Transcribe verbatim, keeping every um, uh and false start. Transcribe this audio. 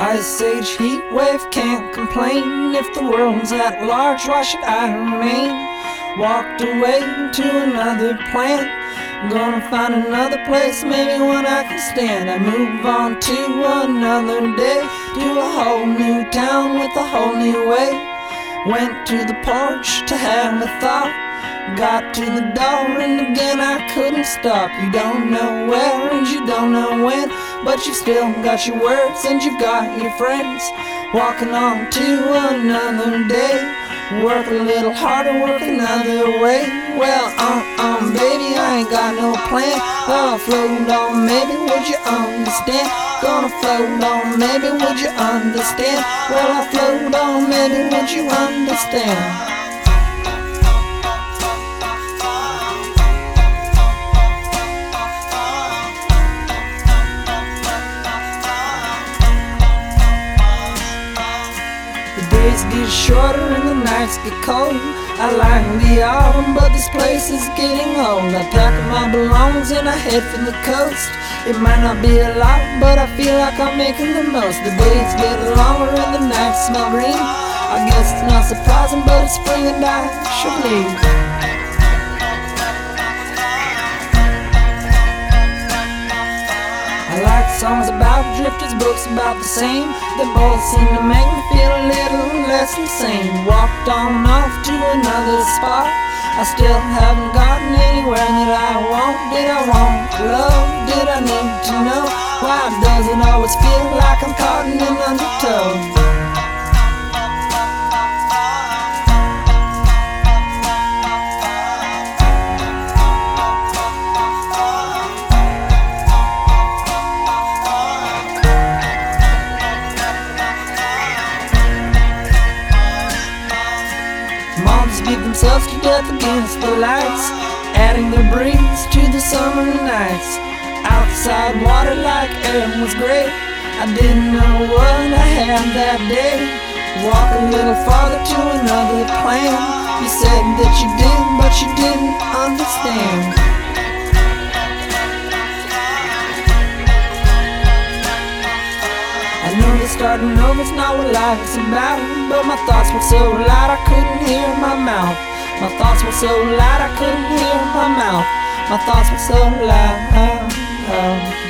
Ice age heat wave, can't complain. If the world's at large, why should I remain? Walked away to another planet, gonna find another place, maybe one I can stand. I move on to another day, to a whole new town with a whole new way. Went to the porch to have a thought, got to the door and again I couldn't stop. You don't know where and you don't know when, but you've still got your words and you've got your friends. Walking on to another day, work a little harder, work another way. Well, uh-uh, baby, I ain't got no plan. Oh, float on, maybe, would you understand? Gonna float on, maybe, would you understand? Well, I float on, maybe, would you understand? The days get shorter and the nights get cold. I like the autumn, but this place is getting old. I pack up my belongings and I head for the coast. It might not be a lot, but I feel like I'm making the most. The days get longer and the nights smell green. I guess it's not surprising, but it's spring and I should leave. I like songs about drifters, books about the same. They both seem to make me feel a little less insane. Walked on off to another spot, I still haven't gotten anywhere that I want. Did I want love? Did I need to know? Why does it always feel like I'm caught in an undertow? Moms beat themselves to death against the lights, adding their breeze to the summer nights. Outside water like air was great, I didn't know what I had that day. Walk a little farther to another plan. You said that you did, but you didn't understand. I know that starting over's not what life's about, but my thoughts were so loud I couldn't hear my mouth. My thoughts were so loud I couldn't hear my mouth. My thoughts were so loud.